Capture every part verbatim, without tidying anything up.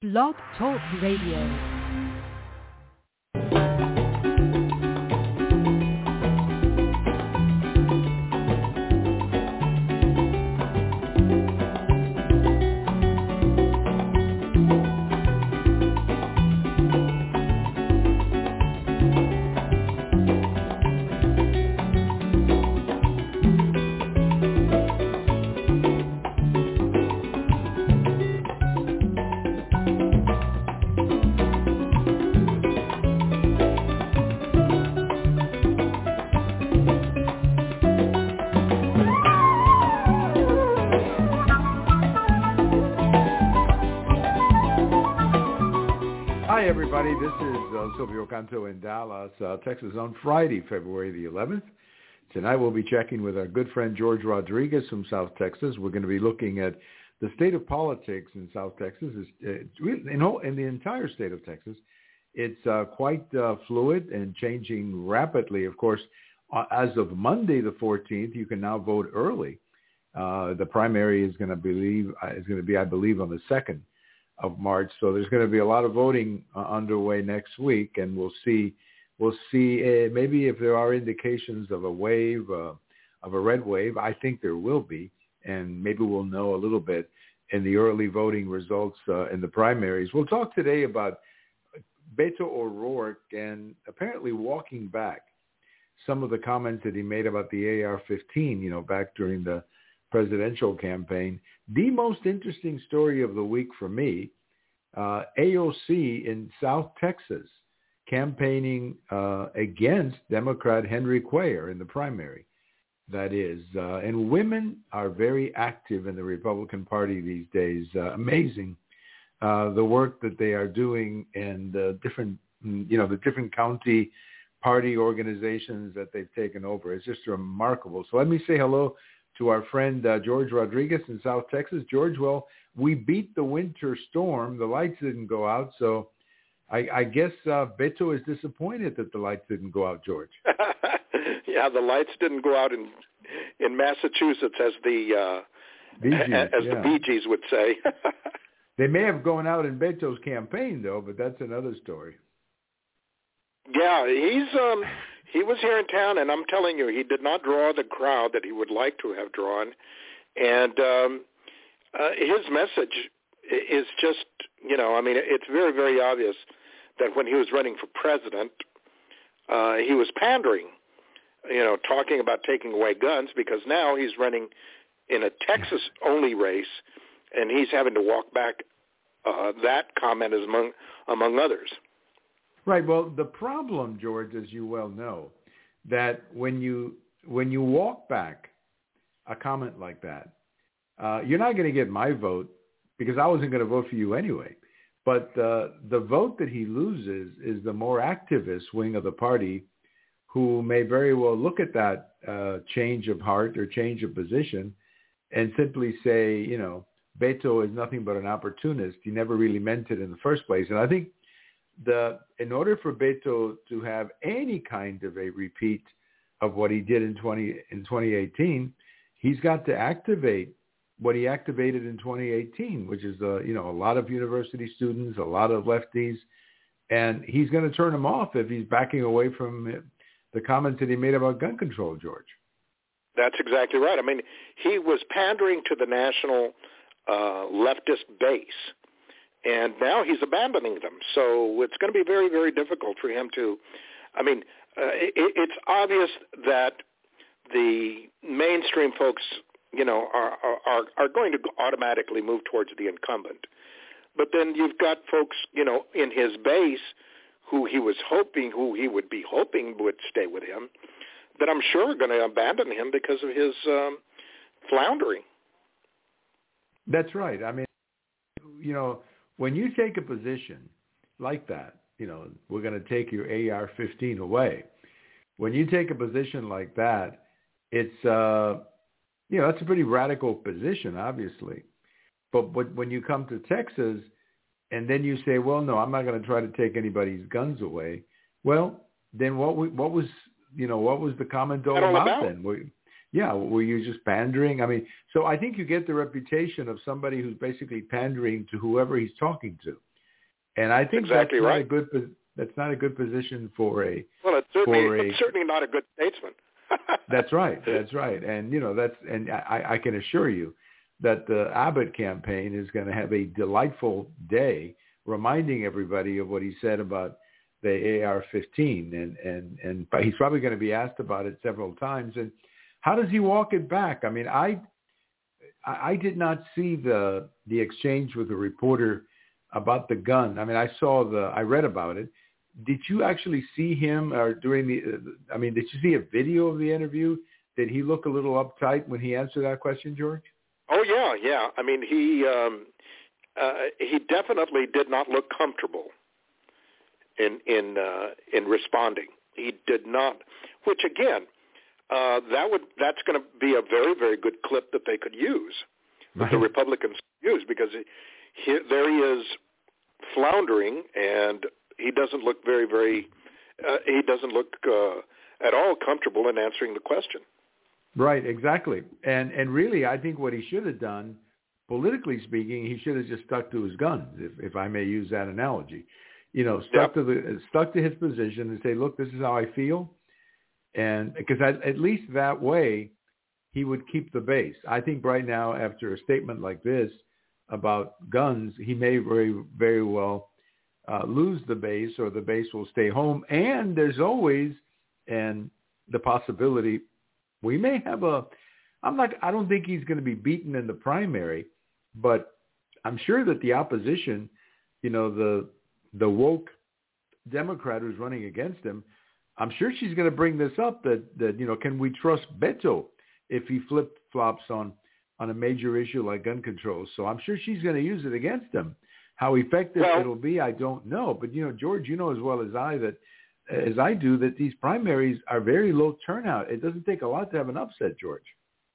Blog Talk Radio. Hi, everybody. This is uh, Silvio Canto in Dallas, uh, Texas, on Friday, February the eleventh. Tonight we'll be checking with our good friend George Rodriguez from South Texas. We're going to be looking at the state of politics in South Texas. It's, uh, in, whole, in the entire state of Texas, it's uh, quite uh, fluid and changing rapidly. Of course, uh, as of Monday the fourteenth, you can now vote early. Uh, the primary is going to believe uh, is going to be, I believe, on the second of March. So there's going to be a lot of voting uh, underway next week, and we'll see we'll see uh, maybe if there are indications of a wave, uh, of a red wave. I think there will be, and maybe we'll know a little bit in the early voting results uh, in the primaries. We'll talk today about Beto O'Rourke and apparently walking back some of the comments that he made about the A R fifteen, you know, back during the presidential campaign. The most interesting story of the week for me, uh, A O C in South Texas campaigning uh, against Democrat Henry Cuellar in the primary. That is, uh, and women are very active in the Republican Party these days. Uh, amazing uh, the work that they are doing and the different, you know, the different county party organizations that they've taken over. It's just remarkable. So let me say hello to our friend uh, George Rodriguez in South Texas. George, well, we beat the winter storm. The lights didn't go out, so I, I guess uh, Beto is disappointed that the lights didn't go out, George. Yeah, the lights didn't go out in in Massachusetts, as the uh, Bee Gees, as yeah. the Bee Gees would say. They may have gone out in Beto's campaign, though, but that's another story. Yeah, he's um, he was here in town, and I'm telling you, he did not draw the crowd that he would like to have drawn. And um, uh, his message is just, you know, I mean, it's very, very obvious that when he was running for president, uh, he was pandering, you know, talking about taking away guns, because now he's running in a Texas-only race, and he's having to walk back uh, that comment as among among others. Right. Well, the problem, George, as you well know, that when you when you walk back a comment like that, uh, you're not going to get my vote, because I wasn't going to vote for you anyway. But uh, the vote that he loses is the more activist wing of the party, who may very well look at that uh, change of heart or change of position and simply say, you know, Beto is nothing but an opportunist. He never really meant it in the first place. And I think The, in order for Beto to have any kind of a repeat of what he did in twenty in twenty eighteen, he's got to activate what he activated in twenty eighteen, which is uh, you know a lot of university students, a lot of lefties, and he's going to turn them off if he's backing away from the comments that he made about gun control, George. That's exactly right. I mean, he was pandering to the national uh, leftist base. And now he's abandoning them. So it's going to be very, very difficult for him to, I mean, uh, it, it's obvious that the mainstream folks, you know, are, are, are going to automatically move towards the incumbent. But then you've got folks, you know, in his base who he was hoping, who he would be hoping would stay with him, that I'm sure are going to abandon him because of his um, floundering. That's right. I mean, you know, when you take a position like that, you know, we're going to take your A R fifteen away. When you take a position like that, it's, uh, you know, that's a pretty radical position, obviously. But, but when you come to Texas and then you say, well, no, I'm not going to try to take anybody's guns away. Well, then what, what was, you know, what was the comment all about, about then? Were, yeah, were you just pandering? I mean, so I think you get the reputation of somebody who's basically pandering to whoever he's talking to. And I think exactly that's not right. a good that's not a good position for a well, it's certainly for a, it's certainly not a good statesman. That's right. That's right. And you know that's and I, I can assure you that the Abbott campaign is going to have a delightful day, reminding everybody of what he said about the A R fifteen, and and and but he's probably going to be asked about it several times. And how does he walk it back? I mean, I I did not see the the exchange with the reporter about the gun. I mean, I saw the I read about it. Did you actually see him or during the? I mean, did you see a video of the interview? Did he look a little uptight when he answered that question, George? Oh yeah, yeah. I mean, he um, uh, he definitely did not look comfortable in in uh, in responding. He did not. Which again, uh, that would that's going to be a very very good clip that they could use, that Right. the Republicans use, because he, he, there he is floundering, and he doesn't look very very. Uh, he doesn't look uh, at all comfortable in answering the question. Right, exactly. And and really, I think what he should have done, politically speaking, he should have just stuck to his guns, if, if I may use that analogy. You know, stuck Yep. to the stuck to his position and say, look, this is how I feel. And because at, at least that way, he would keep the base. I think right now, after a statement like this about guns, he may very, very well uh, lose the base, or the base will stay home. And there's always and the possibility we may have a, I'm not, I don't think he's going to be beaten in the primary, but I'm sure that the opposition, you know, the the woke Democrat who's running against him, I'm sure she's going to bring this up that, that you know, can we trust Beto if he flip-flops on, on a major issue like gun control? So I'm sure she's going to use it against him. How effective well, it'll be, I don't know. But, you know, George, you know as well as I that, as I do, that these primaries are very low turnout. It doesn't take a lot to have an upset, George.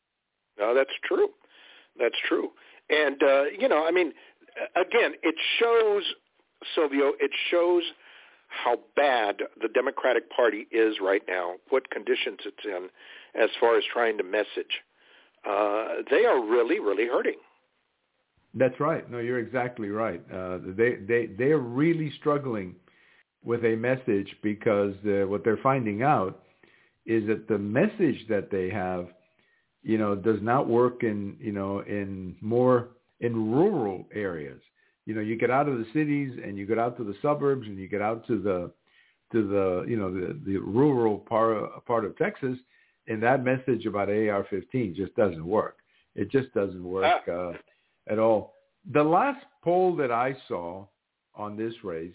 No, that's true. That's true. And, uh, you know, I mean, again, it shows, Silvio, it shows how bad the Democratic Party is right now, what conditions it's in as far as trying to message. Uh, they are really, really hurting. That's right. No, you're exactly right. Uh, they, they, they're really struggling with a message because uh, what they're finding out is that the message that they have, you know, does not work in, you know, in more in rural areas. You know, you get out of the cities and you get out to the suburbs and you get out to the, to the, you know, the, the rural part, part of Texas, and that message about A R fifteen just doesn't work. It just doesn't work uh, at all. The last poll that I saw on this race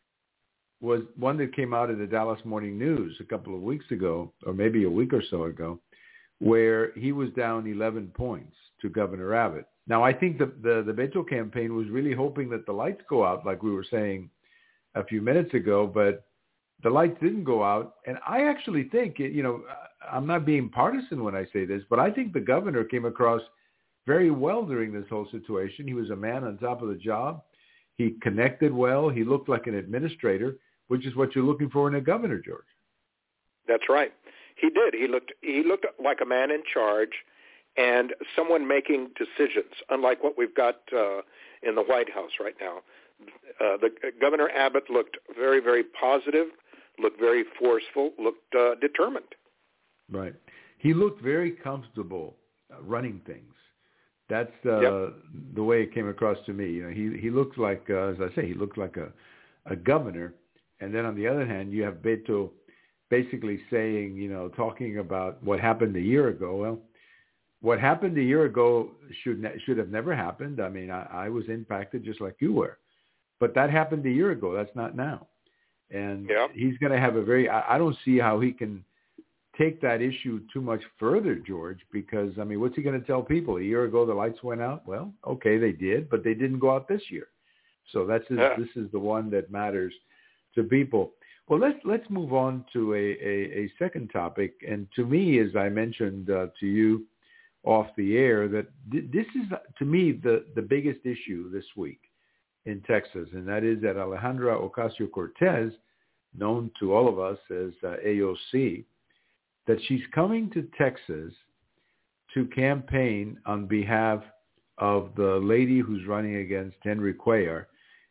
was one that came out in the Dallas Morning News a couple of weeks ago, or maybe a week or so ago, where he was down eleven points to Governor Abbott. Now, I think the, the, the Beto campaign was really hoping that the lights go out, like we were saying a few minutes ago, but the lights didn't go out. And I actually think, you know, I'm not being partisan when I say this, but I think the governor came across very well during this whole situation. He was a man on top of the job. He connected well. He looked like an administrator, which is what you're looking for in a governor, George. That's right. He did. He looked he looked like a man in charge and someone making decisions, unlike what we've got uh, in the White House right now. Uh, the uh, Governor Abbott looked very, very positive, looked very forceful, looked uh, determined. Right. He looked very comfortable uh, running things. That's uh, yep. the way it came across to me. You know, he he looked like, uh, as I say, he looked like a, a governor. And then on the other hand, you have Beto basically saying, you know, talking about what happened a year ago. Well, what happened a year ago should ne- should have never happened. I mean, I, I was impacted just like you were. But that happened a year ago. That's not now. And yeah. he's going to have a very, I, I don't see how he can take that issue too much further, George, because, I mean, what's he going to tell people? A year ago, the lights went out. Well, okay, they did, but they didn't go out this year. So that's his, yeah. this is the one that matters to people. Well, let's let's move on to a, a, a second topic. And to me, as I mentioned uh, to you off the air, that th- this is, to me, the, the biggest issue this week in Texas, and that is that Alejandra Ocasio-Cortez, known to all of us as uh, A O C, that she's coming to Texas to campaign on behalf of the lady who's running against Henry Cuellar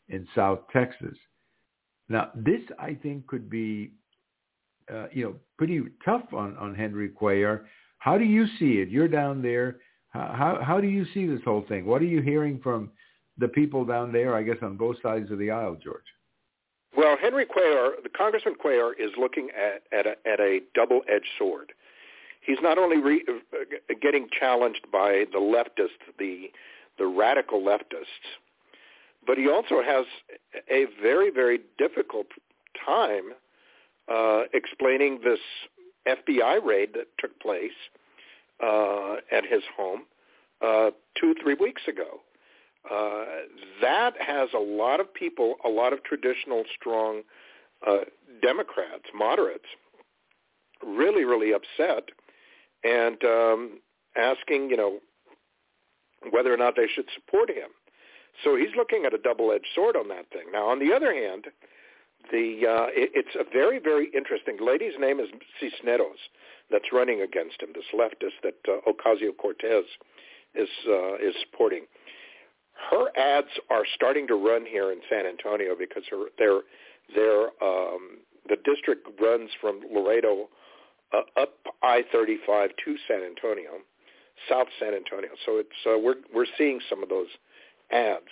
in South Texas. Now, this, I think, could be, uh, you know, pretty tough on, on Henry Cuellar. How do you see it? You're down there. How, how how do you see this whole thing? What are you hearing from the people down there, I guess, on both sides of the aisle, George? Well, Henry Cuellar, the Congressman Cuellar, is looking at, at, a, at a double-edged sword. He's not only re, uh, getting challenged by the leftists, the the radical leftists, but he also has a very, very difficult time uh, explaining this F B I raid that took place uh, at his home uh, two, three weeks ago. Uh, that has a lot of people, a lot of traditional, strong uh, Democrats, moderates, really, really upset and um, asking, you know, whether or not they should support him. So he's looking at a double-edged sword on that thing. Now, on the other hand, the uh, it, it's a very, very interesting. The lady's name is Cisneros that's running against him, this leftist that uh, Ocasio-Cortez is uh, is supporting. Her ads are starting to run here in San Antonio because her their their um, the district runs from Laredo uh, up I thirty-five to San Antonio, South San Antonio. So it's uh, we're we're seeing some of those ads.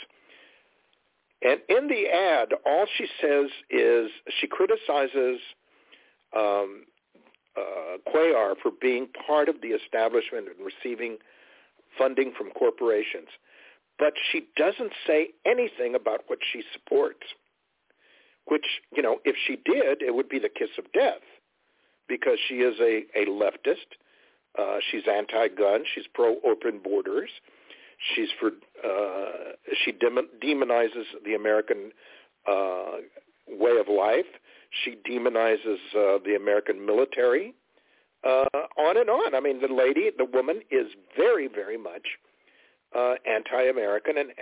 And in the ad, all she says is she criticizes um, uh, Cuellar for being part of the establishment and receiving funding from corporations. But she doesn't say anything about what she supports, which, you know, if she did, it would be the kiss of death because she is a, a leftist. Uh, she's anti-gun. She's pro-open borders. She's for uh, she demonizes the American uh, way of life. She demonizes uh, the American military. Uh, on and on. I mean, the lady, the woman, is very, very much uh, anti-American and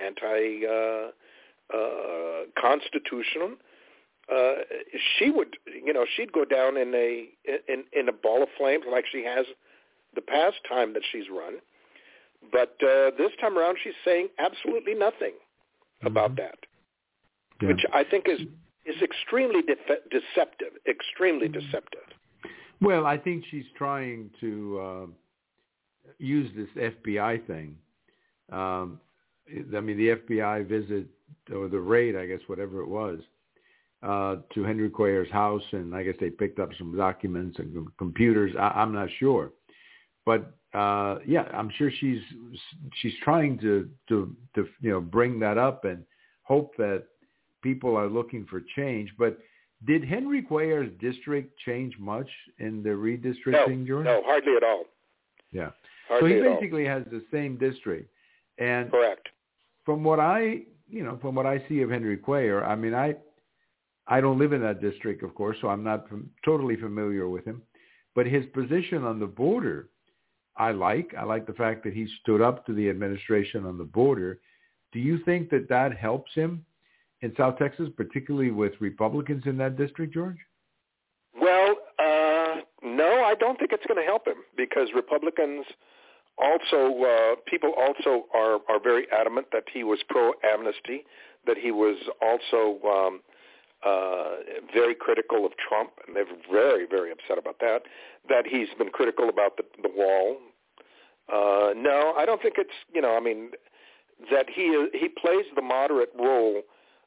anti-constitutional. Uh, uh, she would, you know, she'd go down in a in in a ball of flames like she has the past time that she's run. But uh, this time around, she's saying absolutely nothing mm-hmm. about that, yeah. which I think is is extremely de- deceptive, extremely mm-hmm. deceptive. Well, I think she's trying to uh, use this F B I thing. Um, I mean, the F B I visit, or the raid, I guess, whatever it was, uh, to Henry Cuellar's house, and I guess they picked up some documents and computers. I- I'm not sure. But uh, yeah, I'm sure she's she's trying to, to to you know bring that up and hope that people are looking for change. But did Henry Cuellar's district change much in the redistricting, no, George? No, hardly at all. Yeah. Hardly so he at basically all. has the same district. And correct. From what I you know from what I see of Henry Cuellar, I mean I I don't live in that district, of course, so I'm not from, totally familiar with him. But his position on the border, I like. I like the fact that he stood up to the administration on the border. Do you think that that helps him in South Texas, particularly with Republicans in that district, George? Well, uh, no, I don't think it's going to help him because Republicans also, uh, people also are, are very adamant that he was pro-amnesty, that he was also um, uh, very critical of Trump, and they're very, very upset about that, that he's been critical about the, the wall. Uh, no, I don't think it's, you know, I mean, that he he plays the moderate role.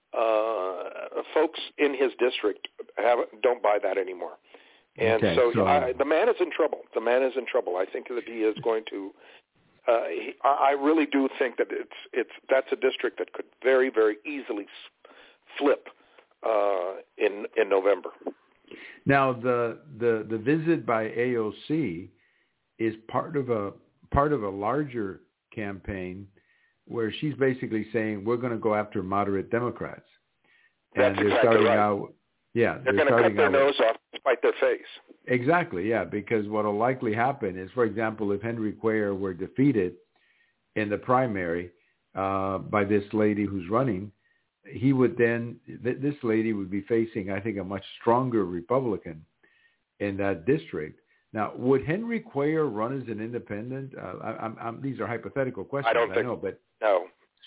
Uh, folks in his district have, don't buy that anymore. And okay, so, so I, the man is in trouble. The man is in trouble. I think that he is going to, uh, he, I really do think that it's, it's, that's a district that could very, very easily flip uh, in, in November. Now, the, the, the visit by A O C is part of a, part of a larger campaign where she's basically saying we're going to go after moderate Democrats. That's and they're exactly starting right. out, yeah, they're, they're going to cut their out, nose off and spite their face. Exactly, yeah, because what will likely happen is, for example, if Henry Cuellar were defeated in the primary uh, by this lady who's running, he would then, th- this lady would be facing, I think, a much stronger Republican in that district. Now, would Henry Cuellar run as an independent? Uh, I, I'm, I'm, these are hypothetical questions, I don't think, I know, but no.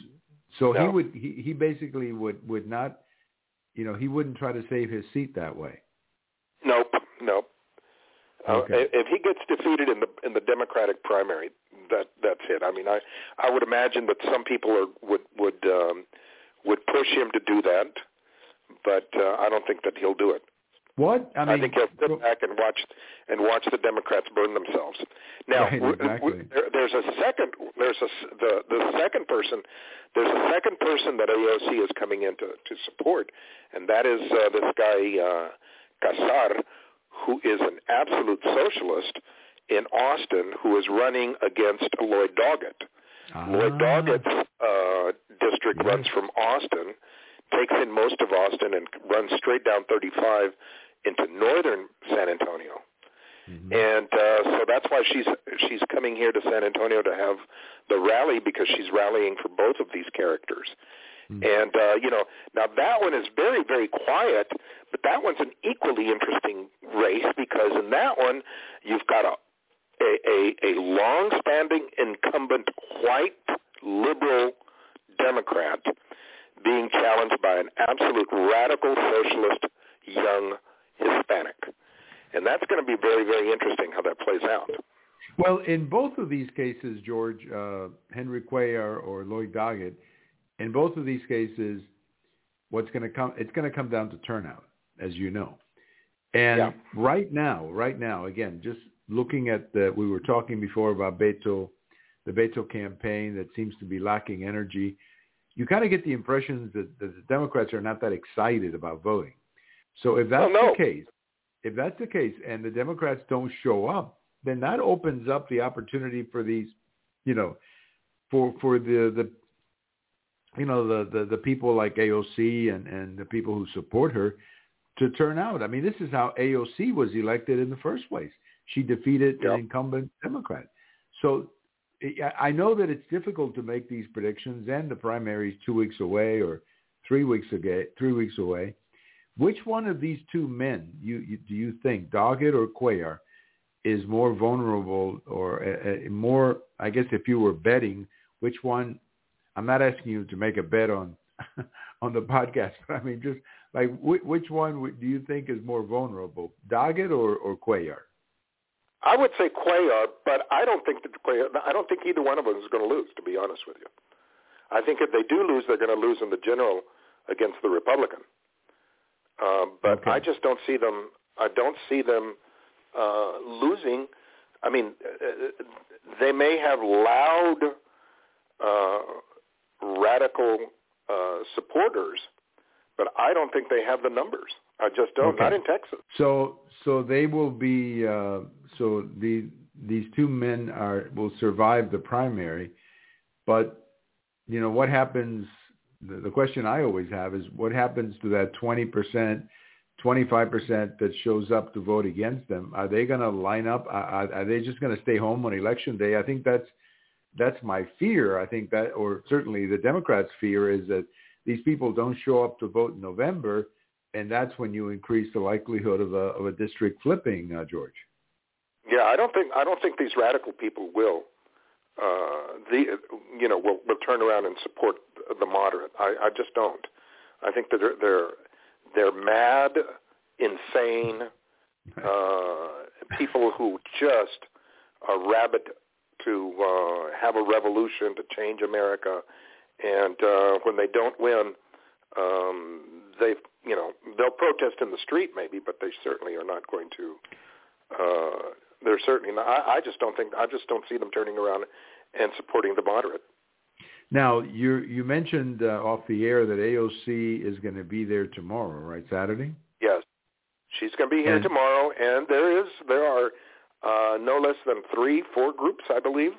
So no. he would he, he basically would, would not, you know, he wouldn't try to save his seat that way. Nope, nope. Okay. Uh, if he gets defeated in the in the Democratic primary, that that's it. I mean, I I would imagine that some people are, would would um, would push him to do that, but uh, I don't think that he'll do it. What I mean, I think he'll sit well, back and watch and watch the Democrats burn themselves. Now, right, w- exactly. w- there, there's a second. There's a s- the the second person. There's a second person that A O C is coming in to, to support, and that is uh, this guy uh, Casar, who is an absolute socialist in Austin, who is running against Lloyd Doggett. Ah. Lloyd Doggett's uh, district Yes. runs from Austin, takes in most of Austin, and runs straight down thirty-five into northern San Antonio. Mm-hmm. And uh, so that's why she's she's coming here to San Antonio to have the rally, because she's rallying for both of these characters. Mm-hmm. And, uh, you know, now that one is very, very quiet, but that one's an equally interesting race, because in that one you've got a a, a, a long-standing incumbent white liberal Democrat being challenged by an absolute radical socialist young Hispanic. And that's going to be very, very interesting how that plays out. Well, in both of these cases, George, uh, Henry Cuellar or Lloyd Doggett, in both of these cases, what's going to come, it's going to come down to turnout, as you know. And yeah. right now, right now, again, just looking at the, we were talking before about Beto, the Beto campaign that seems to be lacking energy. You kind of get the impressions that, that the Democrats are not that excited about voting. So if that's oh, no. the case, if that's the case and the Democrats don't show up, then that opens up the opportunity for these, you know, for for the, the you know, the, the, the people like A O C and, and the people who support her to turn out. I mean, this is how A O C was elected in the first place. She defeated yep. an incumbent Democrat. So I know that it's difficult to make these predictions, and the primary is two weeks away or three weeks away. Three weeks away. Which one of these two men you, you do you think, Doggett or Cuellar, is more vulnerable, or uh, more? I guess if you were betting, which one? I'm not asking you to make a bet on on the podcast, but I mean, just like which, which one do you think is more vulnerable, Doggett or, or Cuellar? I would say Cuellar, but I don't think that Cuellar, I don't think either one of them is going to lose, to be honest with you. I think if they do lose, they're going to lose in the general against the Republican. Um, but okay. I just don't see them. I don't see them uh, losing. I mean, uh, they may have loud, uh, radical uh, supporters, but I don't think they have the numbers. I just don't. Okay. Not in Texas. So, so they will be. Uh, so the these two men are will survive the primary, but you know what happens. The, the question I always have is what happens to that twenty percent, twenty-five percent that shows up to vote against them? Are they going to line up? Are, are they just going to stay home on election day? I think that's that's my fear. I think that, or certainly the Democrats' fear, is that these people don't show up to vote in November, and that's when you increase the likelihood of a of a district flipping, uh, George. Yeah, I don't think I don't think these radical people will. Uh, the you know will, will turn around and support the moderate. I, I just don't. I think that they're they're, they're mad, insane uh, people who just are rabid to uh, have a revolution, to change America, and uh, when they don't win, um, they you know they'll protest in the street maybe, but they certainly are not going to. Uh, they're certainly not. I, I just don't think. I just don't see them turning around and supporting the moderate. Now, you you mentioned uh, off the air that A O C is going to be there tomorrow, right? Saturday? Yes, she's going to be here and, tomorrow, and there is there are uh, no less than three, four groups, I believe,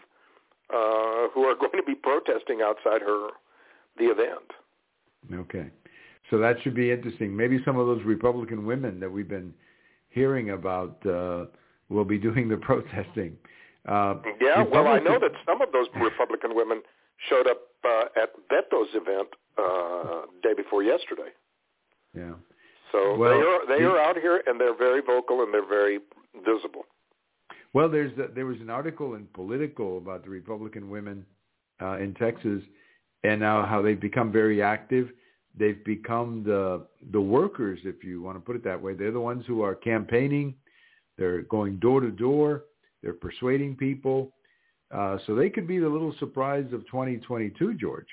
uh, who are going to be protesting outside her the event. Okay, so that should be interesting. Maybe some of those Republican women that we've been hearing about uh, will be doing the protesting. Uh, yeah, Republican... well, I know that some of those Republican women showed up uh, at Beto's event uh, day before yesterday. Yeah. So well, they are they the... are out here, and they're very vocal, and they're very visible. Well, there's a, there was an article in Politico about the Republican women uh, in Texas, and now how they've become very active. They've become the the workers, if you want to put it that way. They're the ones who are campaigning. They're going door to door. They're persuading people. Uh, so they could be the little surprise of twenty twenty-two, George.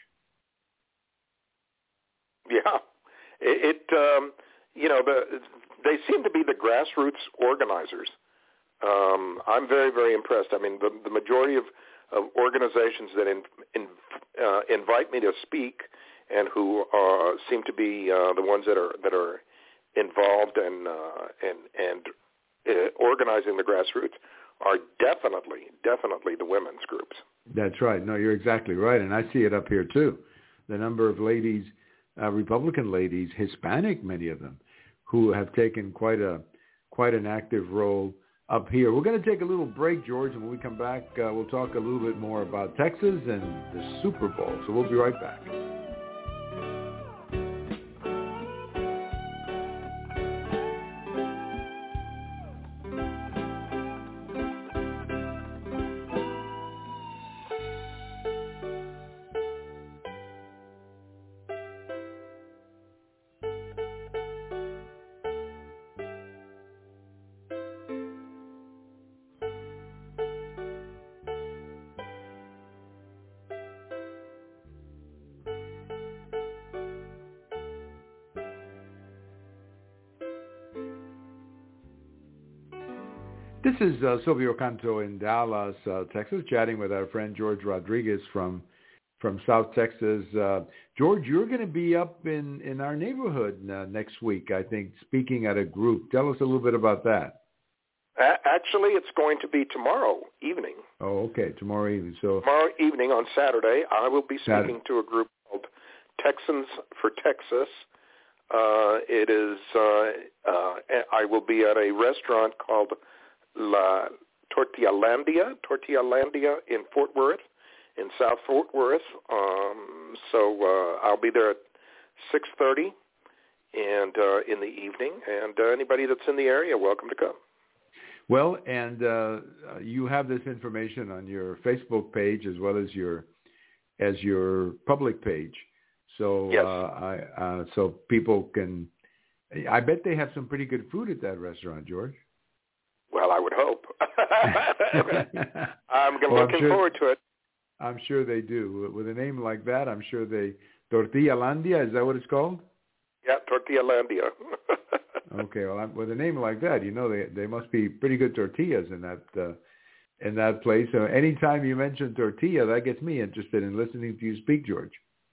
Yeah, it, it um, you know, the, they seem to be the grassroots organizers. Um, I'm very, very impressed. I mean, the, the majority of, of organizations that in, in, uh, invite me to speak and who uh, seem to be uh, the ones that are that are involved in uh, and and uh, organizing the grassroots are definitely, definitely the women's groups. That's right. No, you're exactly right, and I see it up here too. The number of ladies, uh, Republican ladies, Hispanic, many of them, who have taken quite a quite an active role up here. We're going to take a little break, George, and when we come back, uh, we'll talk a little bit more about Texas and the Super Bowl. So we'll be right back. This is uh, Silvio Canto in Dallas, uh, Texas, chatting with our friend George Rodriguez from from South Texas. Uh, George, you're going to be up in, in our neighborhood uh, next week, I think, speaking at a group. Tell us a little bit about that. Actually, it's going to be tomorrow evening. Oh, okay, tomorrow evening. So tomorrow evening on Saturday, I will be speaking Saturday. to a group called Texans for Texas. Uh, it is. Uh, uh, I will be at a restaurant called La Tortillalandia, Tortillalandia in Fort Worth, in South Fort Worth. Um, so uh, I'll be there at six thirty and uh, in the evening, and uh, anybody that's in the area, welcome to come. Well, and uh, you have this information on your Facebook page as well as your as your public page. So yes. uh, I, uh, so people can. I bet they have some pretty good food at that restaurant, George. Well, I would hope. I'm well, looking sure, forward to it. I'm sure they do. With a name like that, I'm sure they... Tortillalandia, is that what it's called? Yeah, Tortillalandia. Okay, well, with a name like that, you know, they they must be pretty good tortillas in that uh, in that place. So anytime you mention tortilla, that gets me interested in listening to you speak, George.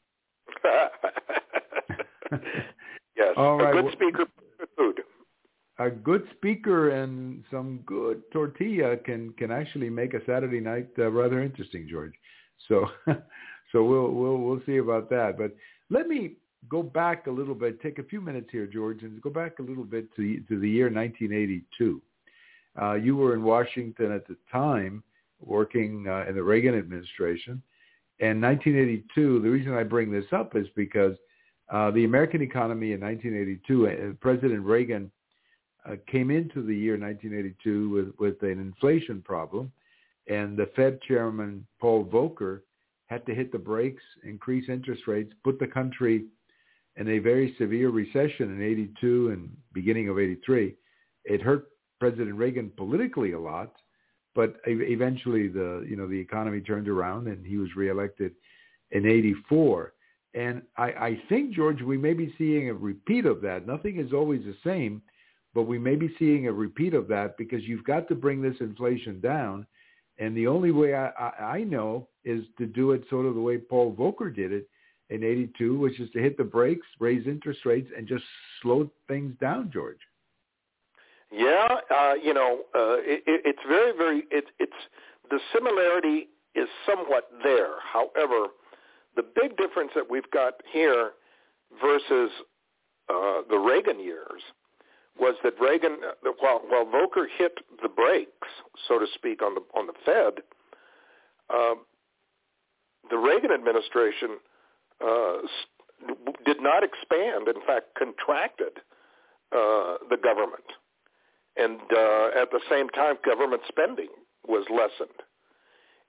Yes, All right. A good speaker, good food. A good speaker and some good tortilla can, can actually make a Saturday night uh, rather interesting, George. So, so we'll we'll we'll see about that. But let me go back a little bit. Take a few minutes here, George, and go back a little bit to to the year nineteen eighty-two. Uh, you were in Washington at the time, working uh, in the Reagan administration. And nineteen eighty-two. The reason I bring this up is because uh, the American economy in nineteen eighty-two, uh, President Reagan Uh, came into the year nineteen eighty-two with, with an inflation problem, and the Fed chairman, Paul Volcker, had to hit the brakes, increase interest rates, put the country in a very severe recession in eighty-two and beginning of eighty-three. It hurt President Reagan politically a lot, but eventually the you know the economy turned around and he was reelected in eighty-four. And I, I think, George, we may be seeing a repeat of that. Nothing is always the same. But we may be seeing a repeat of that because you've got to bring this inflation down. And the only way I, I, I know is to do it sort of the way Paul Volcker did it in eighty-two, which is to hit the brakes, raise interest rates, and just slow things down, George. Yeah, uh, you know, uh, it, it's very, very, it, it's the similarity is somewhat there. However, the big difference that we've got here versus uh, the Reagan years was that Reagan, while, while Volcker hit the brakes, so to speak, on the on the Fed, uh, the Reagan administration uh, did not expand. In fact, contracted uh, the government, and uh, at the same time, government spending was lessened.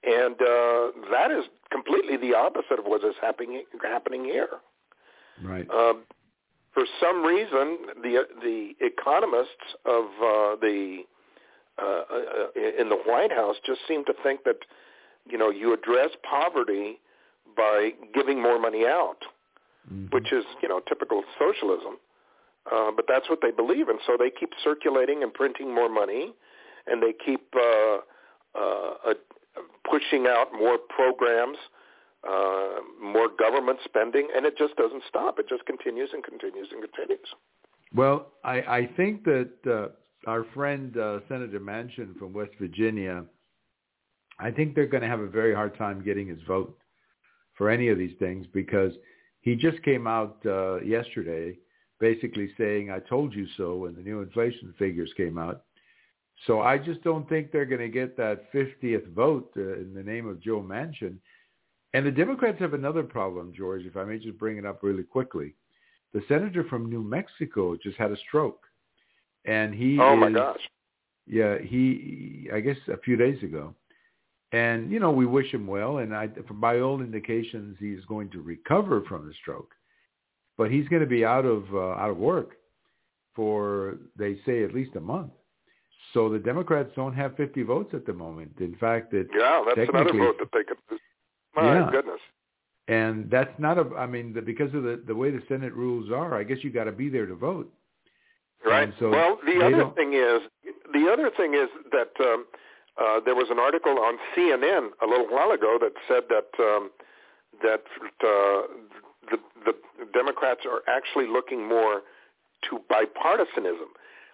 And uh, that is completely the opposite of what is happening happening here. Right. Um, for some reason, the the economists of uh, the uh, in the White House just seem to think that, you know, you address poverty by giving more money out, mm-hmm. which is, you know, typical socialism. Uh, but that's what they believe, and so they keep circulating and printing more money, and they keep uh, uh, uh, pushing out more programs, uh, more government spending, and it just doesn't stop. It just continues and continues and continues. Well, I, I think that uh, our friend uh, Senator Manchin from West Virginia, I think they're going to have a very hard time getting his vote for any of these things, because he just came out uh, yesterday basically saying, I told you so, when the new inflation figures came out. So I just don't think they're going to get that fiftieth vote uh, in the name of Joe Manchin. And the Democrats have another problem, George, if I may just bring it up really quickly. The senator from New Mexico just had a stroke. And he Oh, is, my gosh. Yeah, he, I guess a few days ago. And, you know, we wish him well. And I, by all indications, he's going to recover from the stroke. But he's going to be out of uh, out of work for, they say, at least a month. So the Democrats don't have fifty votes at the moment. In fact, it yeah, that's another vote that they could. My yeah. goodness. And that's not a. I mean, the, because of the, the way the Senate rules are, I guess you got to be there to vote. Right. So well, the other don't... thing is the other thing is that um, uh, there was an article on C N N a little while ago that said that um, that. Uh, The, the Democrats are actually looking more to bipartisanism.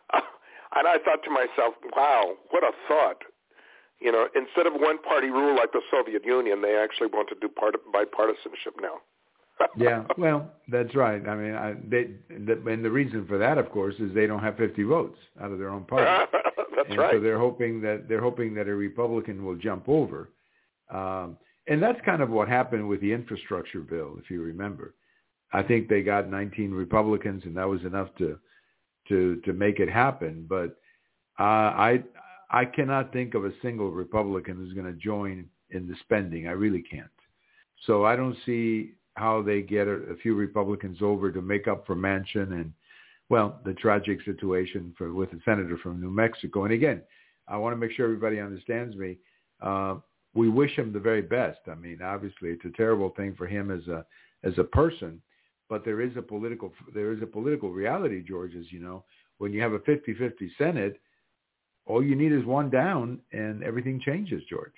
And I thought to myself, wow, what a thought. You know, instead of one-party rule like the Soviet Union, they actually want to do part of bipartisanship now. Yeah, well, that's right. I mean, I, they, the, and the reason for that, of course, is they don't have fifty votes out of their own party. That's and right. So they're hoping that they're hoping that a Republican will jump over. Um, And that's kind of what happened with the infrastructure bill, if you remember. I think they got nineteen Republicans, and that was enough to to to make it happen. But uh, I I cannot think of a single Republican who's going to join in the spending. I really can't. So I don't see how they get a, a few Republicans over to make up for Manchin and, well, the tragic situation for with the senator from New Mexico. And again, I want to make sure everybody understands me. Uh, We wish him the very best. I mean, obviously, it's a terrible thing for him as a as a person, but there is a political there is a political reality, George, as you know. When you have a fifty-fifty Senate, all you need is one down, and everything changes, George.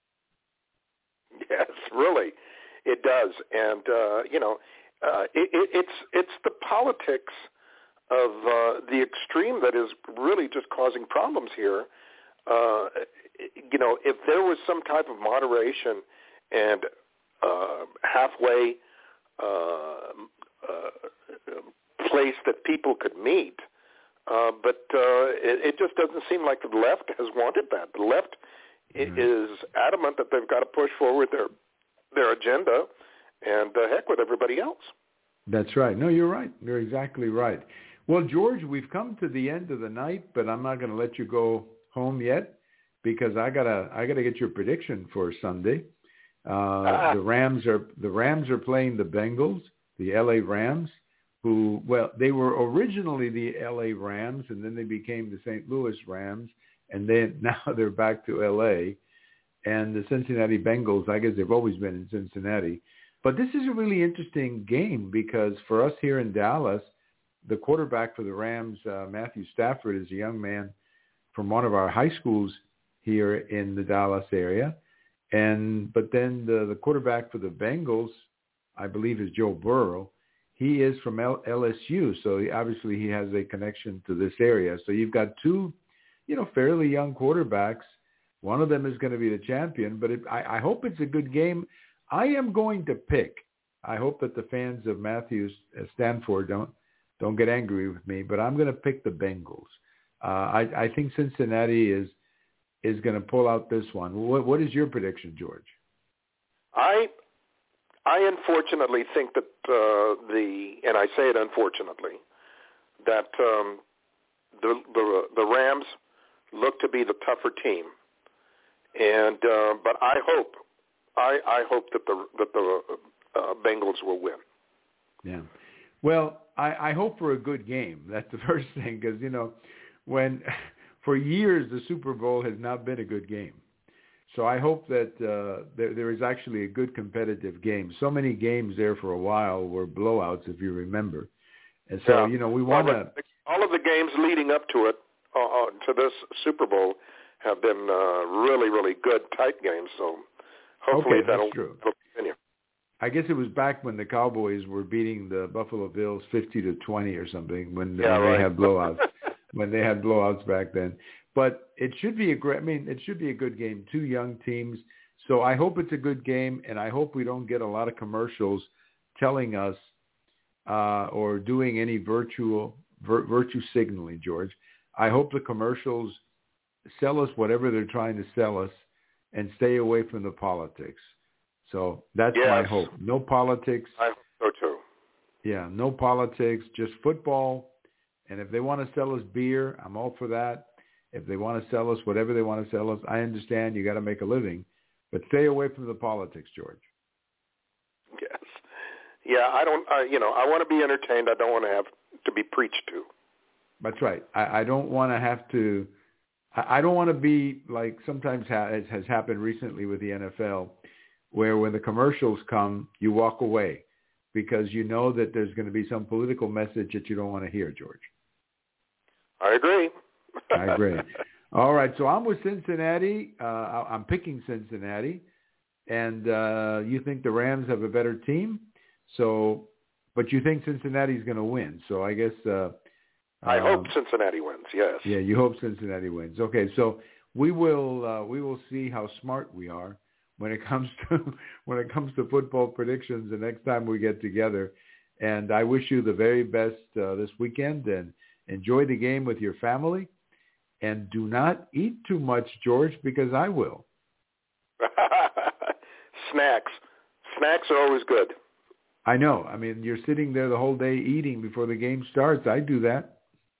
Yes, really, it does. And uh, you know, uh, it, it, it's it's the politics of uh, the extreme that is really just causing problems here. Uh, you know, if there was some type of moderation and uh, halfway uh, uh, place that people could meet, uh, but uh, it, it just doesn't seem like the left has wanted that. The left mm-hmm. is adamant that they've got to push forward their their agenda, and uh, heck with everybody else. That's right. No, you're right. You're exactly right. Well, George, we've come to the end of the night, but I'm not going to let you go home yet, because I gotta I gotta get your prediction for Sunday. Uh, ah. The Rams are the Rams are playing the Bengals, the L A Rams, who well they were originally the L A Rams, and then they became the Saint Louis Rams, and then now they're back to L A. And the Cincinnati Bengals, I guess they've always been in Cincinnati, but this is a really interesting game, because for us here in Dallas, the quarterback for the Rams, uh, Matthew Stafford, is a young man from one of our high schools here in the Dallas area. And but then the, the quarterback for the Bengals, I believe, is Joe Burrow. He is from L- L S U, so he, obviously he has a connection to this area. So you've got two, you know, fairly young quarterbacks. One of them is going to be the champion, but it, I, I hope it's a good game. I am going to pick. I hope that the fans of Matthew Stanford don't don't get angry with me, but I'm going to pick the Bengals. Uh, I, I think Cincinnati is is going to pull out this one. What, what is your prediction, George? I I unfortunately think that uh, the and I say it unfortunately that um, the, the the Rams look to be the tougher team, And uh, but I hope, I, I hope that the that the uh, Bengals will win. Yeah. Well, I, I hope for a good game. That's the first thing, because, you know, when for years the Super Bowl has not been a good game. So I hope that uh, there, there is actually a good competitive game. So many games there for a while were blowouts, if you remember. And so, yeah. you know, we want to... All of the games leading up to it, uh, to this Super Bowl, have been uh, really, really good, tight games. So hopefully okay, that'll true. continue. I guess it was back when the Cowboys were beating the Buffalo Bills fifty to twenty or something when, yeah, when right. they had blowouts. when they had blowouts back then. But it should be a great. I mean, it should be a good game. Two young teams. So I hope it's a good game, and I hope we don't get a lot of commercials telling us uh, or doing any virtual vir- virtue signaling, George. I hope the commercials sell us whatever they're trying to sell us and stay away from the politics. So that's yes. my hope. No politics. I hope so too. Yeah, no politics, just football. And if they want to sell us beer, I'm all for that. If they want to sell us whatever they want to sell us, I understand you got to make a living. But stay away from the politics, George. Yes. Yeah, I don't, uh, you know, I want to be entertained. I don't want to have to be preached to. That's right. I, I don't want to have to, I, I don't want to be like sometimes ha- as has happened recently with the N F L, where when the commercials come, you walk away because you know that there's going to be some political message that you don't want to hear, George. I agree. I agree. All right, so I'm with Cincinnati. Uh, I'm picking Cincinnati, and uh, you think the Rams have a better team. So, but you think Cincinnati's going to win. So I guess uh, I um, hope Cincinnati wins. Yes. Yeah, you hope Cincinnati wins. Okay, so we will uh, we will see how smart we are when it comes to when it comes to football predictions the next time we get together. And I wish you the very best uh, this weekend, and enjoy the game with your family. And do not eat too much, George, because I will. Snacks. Snacks are always good. I know. I mean, you're sitting there the whole day eating before the game starts. I do that.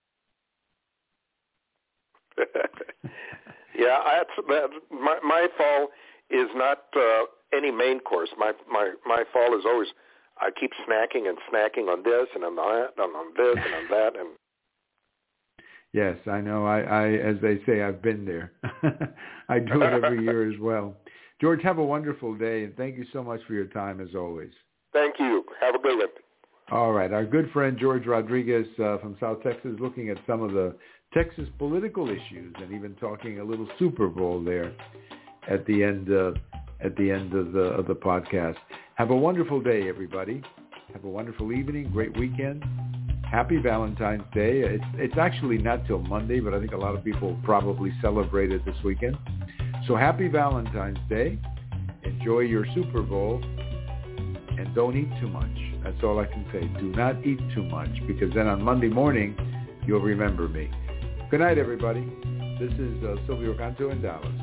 yeah, I, that's, my, my fall is not uh, any main course. My, my, my fall is always, I keep snacking and snacking on this and on that and on this and on that. And yes, I know. I, I, as they say, I've been there. I do it every year as well. George, have a wonderful day, and thank you so much for your time, as always. Thank you. Have a good one. All right. Our good friend George Rodriguez uh, from South Texas, looking at some of the Texas political issues and even talking a little Super Bowl there at the end uh, at the end of the of the podcast. Have a wonderful day, everybody. Have a wonderful evening, great weekend. Happy Valentine's Day. It's, it's actually not till Monday, but I think a lot of people probably celebrate it this weekend. So happy Valentine's Day. Enjoy your Super Bowl. And don't eat too much. That's all I can say. Do not eat too much, because then on Monday morning, you'll remember me. Good night, everybody. This is uh, Silvio Canto in Dallas.